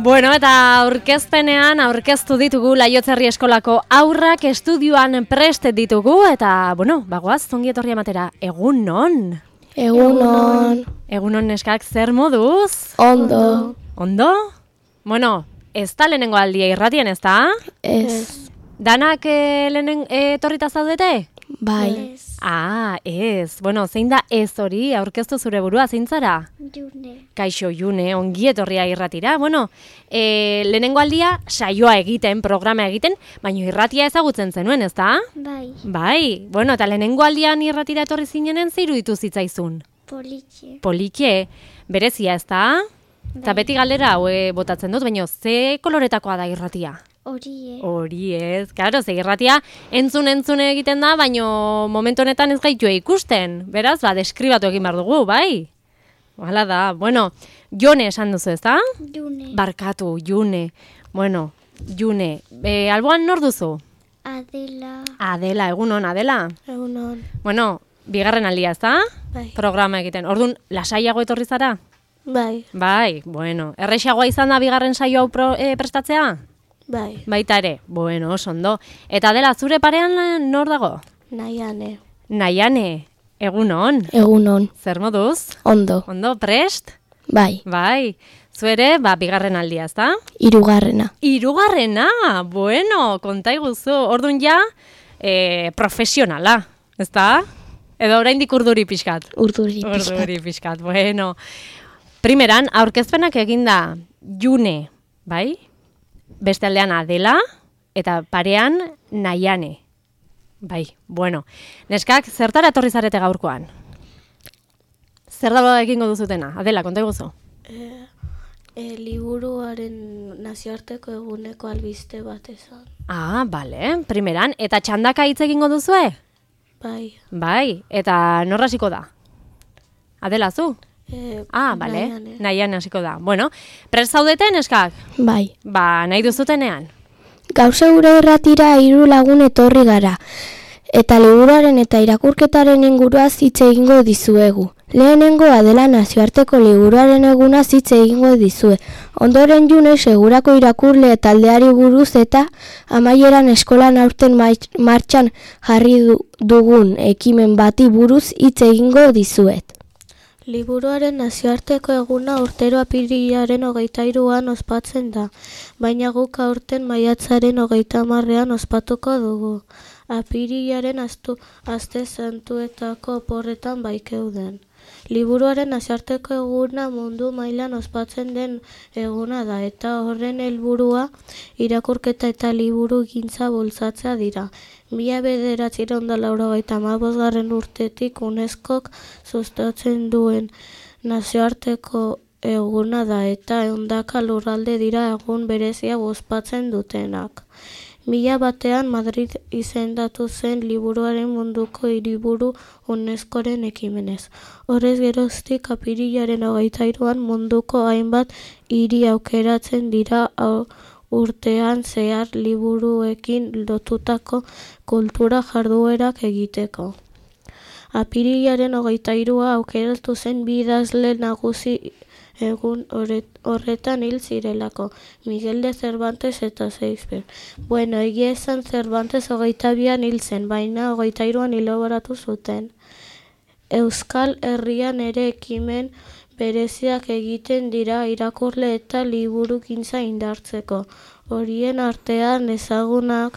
Bueno, eta aurkeztu ditugu Laiotzerri eskolako haurrak estudioan prest ditugu, eta, bagoaz, zongi etorri ematera, egunon? Egunon. Egunon neskak, zer moduz? Ondo. Ondo? Bueno, ez da lehenengo aldia irratien, ez da? Ez. Danak etorrita zaudete? Bai. Ez. Bueno, zein da ez hori, aurkeztu zure burua, zein zara? June. Kaixo, June, ongi etorria irratira. Bueno, lehenengo aldia saioa egiten, programa egiten, baina irratia ezagutzen zenuen, ez da? Bai. Bai, bueno, eta lehenengo aldian irratira etorri zinenen ze iruditu zitzaizun? Politxe. Polikie, berezia, ez da? Eta beti galdera hau botatzen dut, baina ze koloretakoa da irratia? Horie. Hori ez, claro, ze irratia entzun egiten da, baina momentu honetan ez gaitu ikusten. Beraz, deskribatu egin behar dugu, bai? Hala da, bueno, Jone esan duzu, ez da? June. Barkatu, June. Bueno, June, alboan nor duzu? Adela. Adela, egunon, Adela? Egunon. Bueno, bigarren aldia, ez da? Bai. Programa egiten. Orduan, lasaiago etorri zara? Bai. Bai, bueno. Errexagoa izan da bigarren saio hau prestatzea? Bai. Baita ere, bueno, oso ondo. Eta Adela, zure parean nor dago? Naiane. Naiane, egunon. Egunon. Zer moduz? Ondo. Ondo, prest? Bai. Bai. Zuere, bigarren aldia, ezta? Hirugarrena. Hirugarrena, bueno, konta iguzu. Orduan ja, profesionala, ezta? Edo oraindik urduri pixkat. Urduri pixkat. Urduri pixkat, bueno. Primeran, aurkezpenak eginda June, bai? Beste aldean Adela, eta parean Naiane. Bai, bueno. Neskak, zertara etorri zarete gaurkoan? Zer dago egingo duzutena? Adela, konta iguzu. Liburuaren nazioarteko eguneko albiste bat esan. Bale, primeran. Eta txandaka hitz egingo duzue? Bai. Bai, eta norra hasiko da? Adela, zu? Bale, Naiane. Naiane hasiko da. Bueno, prest zaudete, neskak? Bai. Nahi duzutenean? Gaur gure irratira 3 lagun etorri gara. Eta liburuaren eta irakurketaren inguruaz hitz egingo dizuegu. Lehenengo Adela nazioarteko liburuaren egunaz hitz egingo dizue. Ondoren June segurako irakurle taldeari buruz eta amaieran eskolan aurten martxan jarri dugun ekimen bati buruz hitz egingo dizuet. Liburuaren nazioarteko eguna urtero apirilaren 23an ospatzen da, baina guk aurten maiatzaren 30ean ospatuko dugu. Apirilaren aste santuetako oporretan baikeuden. Liburuaren nazioarteko eguna mundu mailan ospatzen den eguna da, eta horren helburua irakurketa eta liburu gintza bultzatzea dira. 1995 urtetik UNESCOk sustatzen duen nazioarteko eguna da, eta 100 lurralde dira egun berezia ospatzen dutenak. 2001 Madrid izendatu zen liburuaren munduko hiriburu UNESCOren ekimenez. Horrez geroztik apirilaren 23an munduko hainbat hiri aukeratzen dira urtean zehar liburuekin lotutako kultura jarduerak egiteko. Apirilaren 23a aukeratu zen 2 idazle nagusi egun horretan hil zirelako, Miguel de Cervantes eta Shakespeare. Bueno, egia esan Cervantes 22an hil zen, baina 23an hilobaratu zuten. Euskal Herrian ere ekimen bereziak egiten dira irakurle eta liburugintza indartzeko. Horien artean ezagunak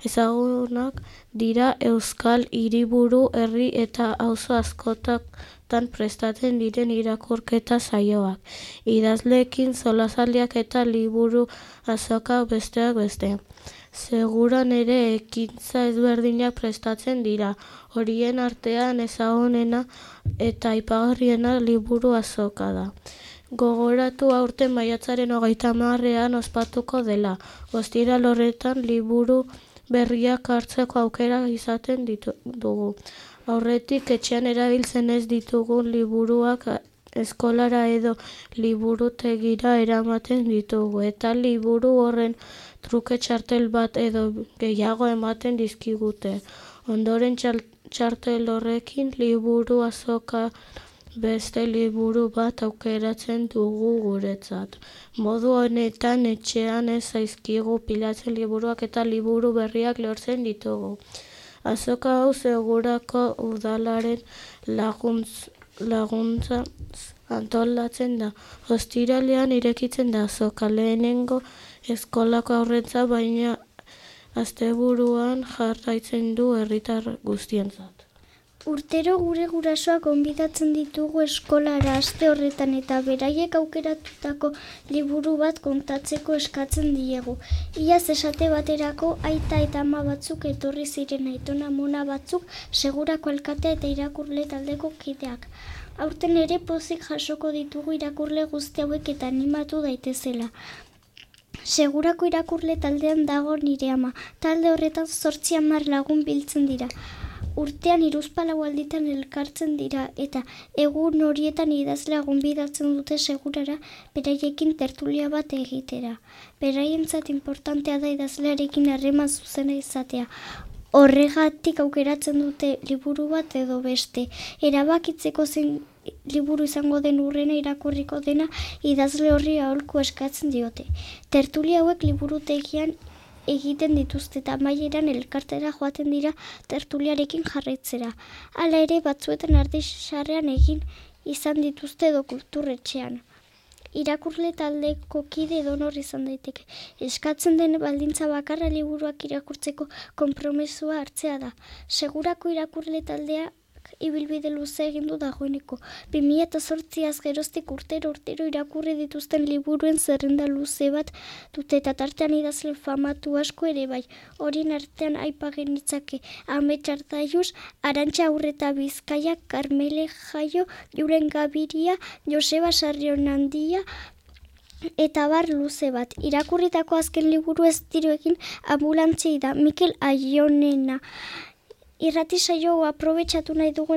dira Euskal Hiriburu, herri eta auzo askotan prestatzen diren irakurketa saioak. Idazleekin solasaldiak eta liburu azokak besteak beste. Seguran ere ekintza ezberdinak prestatzen dira. Horien artean ezagunena eta aipagarriena liburu azoka da. Gogoratu aurten maiatzaren 30ean ospatuko dela. Ostiral horretan liburu berriak hartzeko aukera izaten dugu. Aurretik etxean erabiltzen ez ditugun liburuak eskolara edo liburutegira eramaten ditugu, eta liburu horren truke txartel bat edo gehiago ematen dizkigute. Ondoren txartel horrekin liburu azoka beste liburu bat aukeratzen dugu guretzat. Modu honetan etxean ez zaizkigu pilatzen liburuak eta liburu berriak lortzen ditugu. Azoka hau Segurako udalaren laguntza antolatzen da. Ostiralean irekitzen da azoka lehenengo eskolako aurrentza, baina asteburuan jarraitzen du herritar guztientzat. Urtero gure gurasoak gonbidatzen ditugu eskolara aste horretan eta beraiek aukeratutako liburu bat kontatzeko eskatzen diegu. Iaz esate baterako aita eta ama batzuk etorri ziren aitona mona batzuk Segurako alkatea eta irakurle taldeko kideak. Aurten ere pozik jasoko ditugu irakurle guzti hauek eta animatu daitezela. Segurako irakurle taldean dago nire ama. Talde horretan 8-10 lagun biltzen dira. Urtean 3-4 alditan elkartzen dira eta egun horietan idazlea gonbidatzen dute Segurara beraiekin tertulia bat egitera. Beraientzat importantea da idazlearekin harreman zuzena izatea. Horregatik aukeratzen dute liburu bat edo beste. Erabakitzeko zein liburu izango den urrena irakurriko dena idazle horri aholku eskatzen diote. Tertulia hauek liburutegian egiten dituzte eta amaieran elkartera joaten dira tertuliarekin jarraitzera. Hala ere batzuetan Ardixarrean egin izan dituzte edo kulturretxean. Irakurle taldeko kide edonor izan daiteke. Eskatzen den baldintza bakarra liburuak irakurtzeko konpromesua hartzea da. Segurako irakurle taldea ibilbide luze egin du dagoeneko. 2008az geroztik urtero irakurri dituzten liburuen zerrenda luze bat dute eta tartean idazle famatu asko ere bai. Horien artean aipa genitzake Amets Ardaius, Arantxa Urreta Bizkaia, Karmele Jaio, Julen Gabiria, Joseba Sarrionandia, eta bar luze bat. Irakurritako azken liburu ez diruekin Anbulantzia da Mikel Aionena. Irrati saio aprobetxatu nahi dugu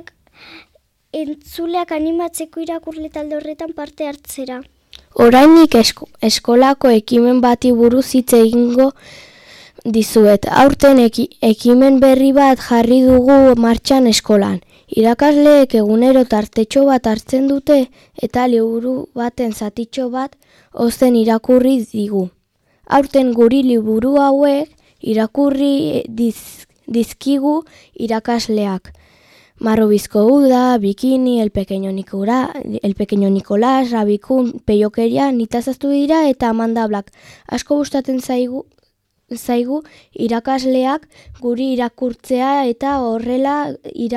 entzuleak animatzeko irakurle talde horretan parte hartzera. Orainik eskolako ekimen bati buruz hitz egingo dizuet. Aurten ekimen berri bat jarri dugu martxan eskolan. Irakasleek egunero tartetxo bat hartzen dute eta liburu baten zatitxo bat ozen irakurri digu. Aurten guri liburu hauek irakurri dizkigu irakasleak. Marrobizko Uda, Bikini, El Pequeño Nicolás, Rabikun, Peiokeria, Nitazaztu dira eta Amanda Black. Asko gustatzen zaigu irakasleak guri irakurtzea eta horrela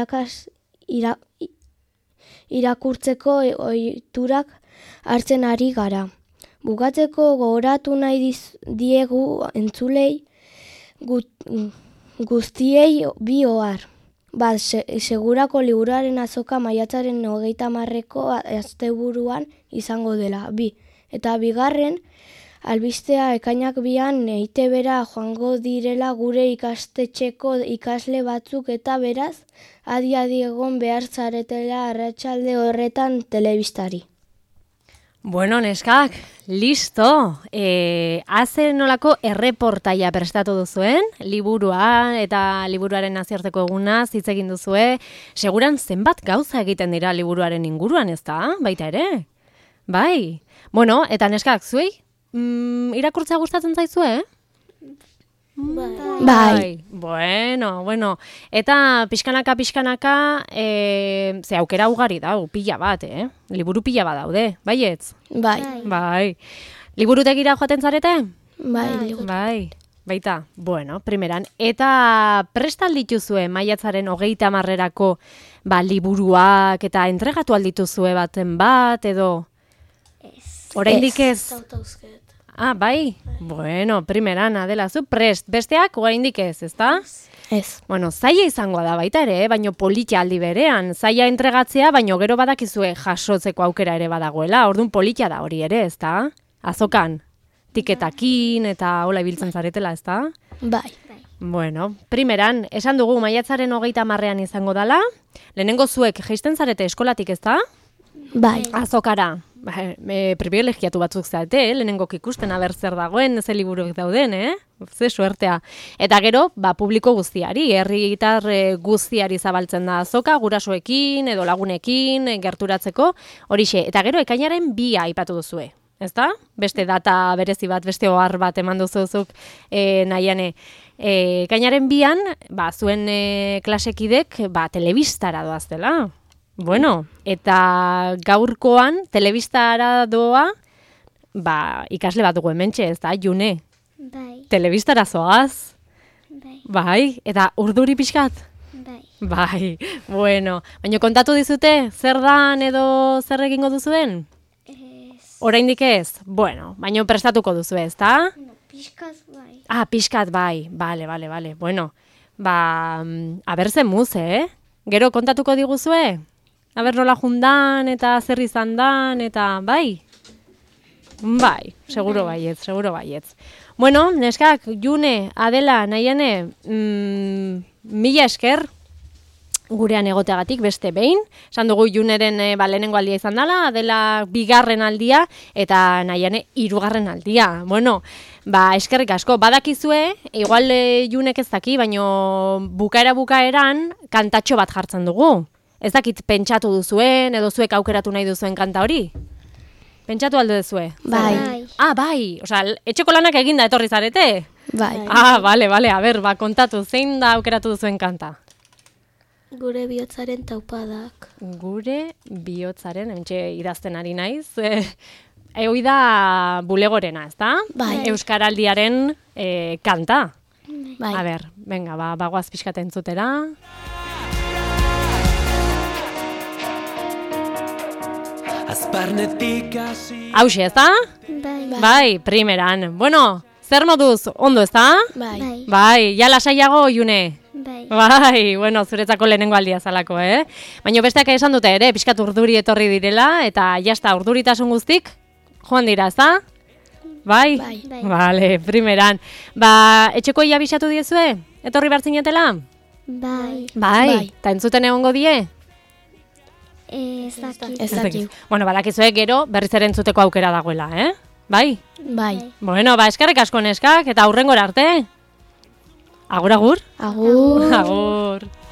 irakurtzeko ohiturak hartzen ari gara. Bukatzeko gogoratu nahi diegu entzulei guztiei bi ohar. Bat, Segurako liburuaren azoka maiatzaren 30-ko asteburuan izango dela. 2. Eta bigarren, albistea ekainak 2an EITB-ra joango direla gure ikastetxeko ikasle batzuk eta beraz, adi egon behar zaretela arratsalde horretan telebistari. Bueno, neskak, listo! Haze nolako erreportaia prestatu duzuen, liburua eta liburuaren nazioarteko eguna hitz egin duzue. Seguran zenbat gauza egiten dira liburuaren inguruan, ez da? Baita ere? Bai. Bueno, eta neskak, zuei? Irakurtzea gustatzen zaizue, Bai. Bueno. Eta pixkanaka, ze aukera ugari dau, pila bat, Liburu pila bat daude, baietz? Bai. Liburutegira joaten zarete? Bai. Baita, bueno, primeran. Eta prestal dituzue maiatzaren 30-erako liburuak eta entregatu aldituzue baten bat, edo? Oraindik ez? Bai? Bueno, primeran, Adela, zu prest. Besteak, oraindik ez, ezta? Ez. Bueno, zaila izango da baita ere, baino politia aldi berean. Zaila entregatzea, baino gero badakizue jasotzeko aukera ere badagoela. Orduan politia da hori ere, ezta? Azokan, tiketakin eta hola ibiltzen zaretela, ezta? Bai. Bueno, primeran, esan dugu maiatzaren 30-ean izango dala. Lehenengo zuek jaisten zarete eskolatik, ezta? Bai. Azokara. Privilegiatu batzuk zaete, lehenengok ikusten aber zer dagoen, ze liburuak dauden, ze suertea. Eta gero, publiko guztiari, herritar guztiari zabaltzen da azoka, gurasoekin edo lagunekin gerturatzeko, horixe. Eta gero, ekainaren 2 aipatu duzue, ezta? Beste data berezi bat, beste ohar bat eman duzuzuk nahiane. Ekainaren 2an, zuen klasekidek, telebistara doaztela. Bueno, eta gaurkoan, telebistara doa, ikasle bat dugu hementxe, ez da, June? Bai. Telebistara zoaz? Bai. Bai, eta urduri pixkat? Bai. Bai, bueno. Baina kontatu dizute, zer dan edo zer egingo duzuen? Ez. Oraindik ez? Bueno, baina prestatuko duzu ez, da? No, pixkaz bai. Pixkat bai, bale. Bueno, aber zemuz, Gero kontatuko diguzue? Aber nola jundan eta zer izan dan eta bai? Bai, seguro baietz. Bueno, neskak, June, Adela, Nahiane, mila esker gurean egoteagatik beste behin. Esan dugu Juneren lehenengo aldia izan dela, Adela 2. aldia eta Nahiane 3. aldia. Bueno, eskerrik asko. Badakizue, igual Junek ez daki, baino bukaeran kantatxo bat jartzen dugu. Ez dakit pentsatu duzuen, edo zuek aukeratu nahi duzuen kanta hori? Pentsatu alde duzue? Bai. Bai. Osea, etxeko lanak eginda etorri zarete? Bai. Bale. Aber, kontatu, zein da aukeratu duzuen kanta? Gure bihotzaren taupadak. Gure bihotzaren, hementxe idazten ari naiz. Hoi da bulegorena, ez da? Bai. Euskaraldiaren kanta. Bai. A ber, venga, bagoaz pixkat entzutera. Hauxe, ez da? Bai, primeran. Bueno, zer moduz, ondo, ez da? Bai. Bai, ja lasaiago, June? Bai. Bueno, zuretzako lehenengo aldia zalako, Baina besteak esan dute ere, pixkat urduri etorri direla, eta jazta, urduritasun guztik, joan dira, ez da? Bai? Bai. Bale, primeran. Etxeko ia bisatu diezue? Etorri bartzinetela? Bai. Eta entzuten egongo die? Ez dakit. Ez dakit. Bueno, badakizue gero berriz ere entzuteko aukera dagoela, Bai? Bai. Bueno, eskerrik asko neskak, eta aurrengora arte. Agur. Agur. Agur.